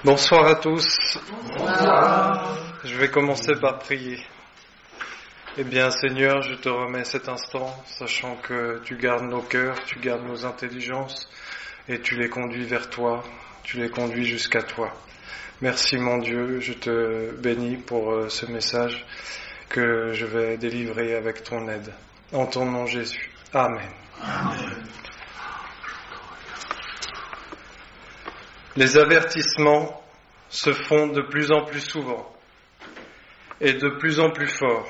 Bonsoir à tous. Bonsoir. Je vais commencer par prier. Eh bien, Seigneur, je te remets cet instant, sachant que tu gardes nos cœurs, tu gardes nos intelligences, et tu les conduis vers toi, tu les conduis jusqu'à toi. Merci mon Dieu, je te bénis pour ce message que je vais délivrer avec ton aide. En ton nom Jésus. Amen. Amen. Les avertissements se font de plus en plus souvent et de plus en plus forts.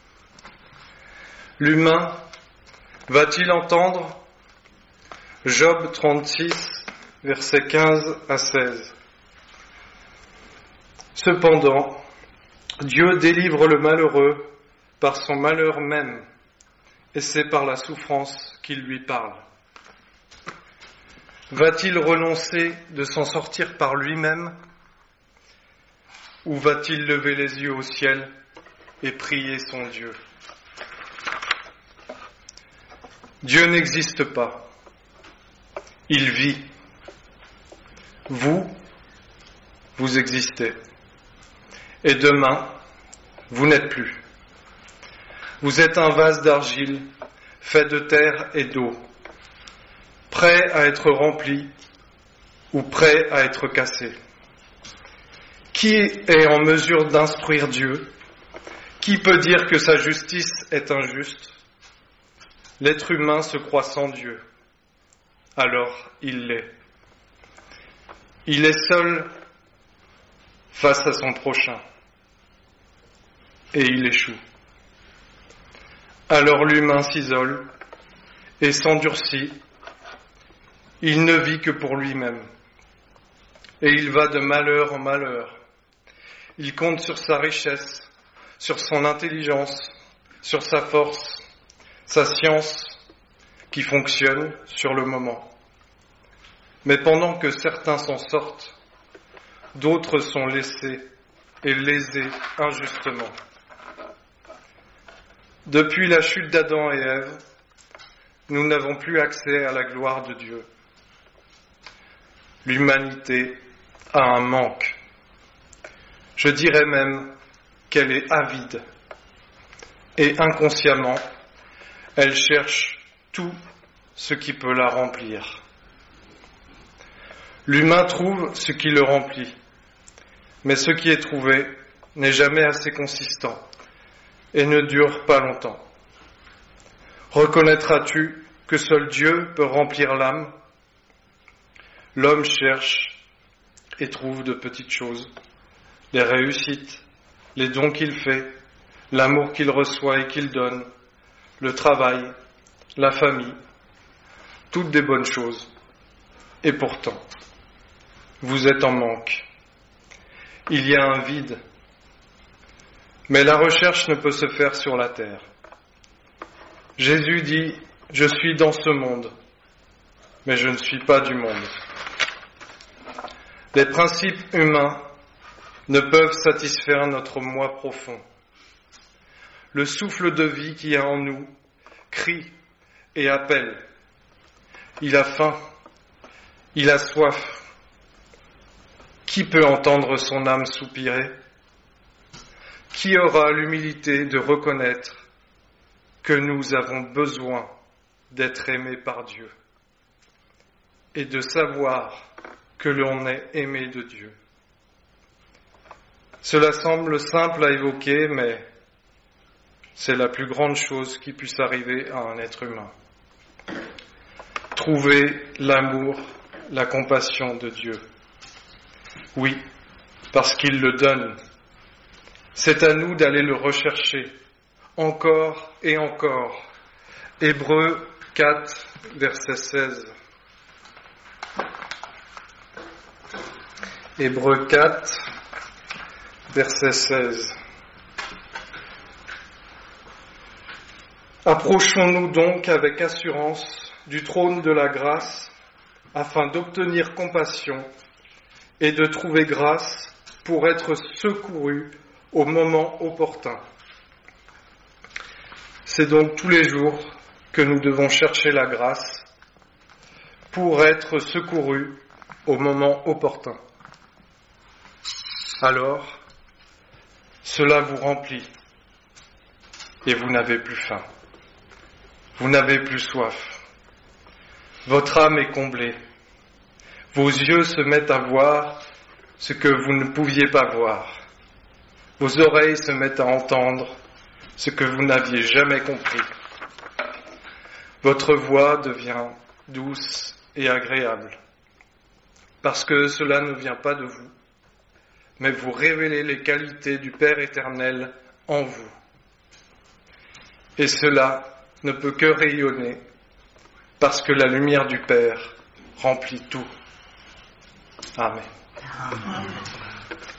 L'humain va-t-il entendre? Job 36, versets 15 à 16. Cependant, Dieu délivre le malheureux par son malheur même, et c'est par la souffrance qu'il lui parle. Va-t-il renoncer de s'en sortir par lui-même, ou va-t-il lever les yeux au ciel et prier son Dieu? Dieu n'existe pas. Il vit. Vous existez. Et demain, vous n'êtes plus. Vous êtes un vase d'argile, fait de terre et d'eau, prêt à être rempli ou prêt à être cassé. Qui est en mesure d'instruire Dieu? Qui peut dire que sa justice est injuste? L'être humain se croit sans Dieu. Alors il l'est. Il est seul face à son prochain. Et il échoue. Alors l'humain s'isole et s'endurcit. Il ne vit que pour lui-même. Et il va de malheur en malheur. Il compte sur sa richesse, sur son intelligence, sur sa force, sa science qui fonctionne sur le moment. Mais pendant que certains s'en sortent, d'autres sont laissés et lésés injustement. Depuis la chute d'Adam et Ève, nous n'avons plus accès à la gloire de Dieu. L'humanité a un manque. Je dirais même qu'elle est avide. Et inconsciemment, elle cherche tout ce qui peut la remplir. L'humain trouve ce qui le remplit, mais ce qui est trouvé n'est jamais assez consistant et ne dure pas longtemps. Reconnaîtras-tu que seul Dieu peut remplir l'âme? L'homme cherche et trouve de petites choses, les réussites, les dons qu'il fait, l'amour qu'il reçoit et qu'il donne, le travail, la famille, toutes des bonnes choses. Et pourtant, vous êtes en manque. Il y a un vide. Mais la recherche ne peut se faire sur la terre. Jésus dit, « Je suis dans ce monde, mais je ne suis pas du monde. » Les principes humains ne peuvent satisfaire notre moi profond. Le souffle de vie qui est en nous crie et appelle. Il a faim, il a soif. Qui peut entendre son âme soupirer? Qui aura l'humilité de reconnaître que nous avons besoin d'être aimés par Dieu et de savoir que l'on est aimé de Dieu? Cela semble simple à évoquer, mais c'est la plus grande chose qui puisse arriver à un être humain. Trouver l'amour, la compassion de Dieu. Oui, parce qu'il le donne. C'est à nous d'aller le rechercher, encore et encore. Hébreux 4, verset 16. Hébreux 4, verset 16. Approchons-nous donc avec assurance du trône de la grâce, afin d'obtenir compassion et de trouver grâce pour être secourus au moment opportun. C'est donc tous les jours que nous devons chercher la grâce pour être secourus au moment opportun. Alors, cela vous remplit et vous n'avez plus faim. Vous n'avez plus soif. Votre âme est comblée. Vos yeux se mettent à voir ce que vous ne pouviez pas voir. Vos oreilles se mettent à entendre ce que vous n'aviez jamais compris. Votre voix devient douce et agréable, parce que cela ne vient pas de vous, mais vous révélez les qualités du Père éternel en vous. Et cela ne peut que rayonner, parce que la lumière du Père remplit tout. Amen. Amen.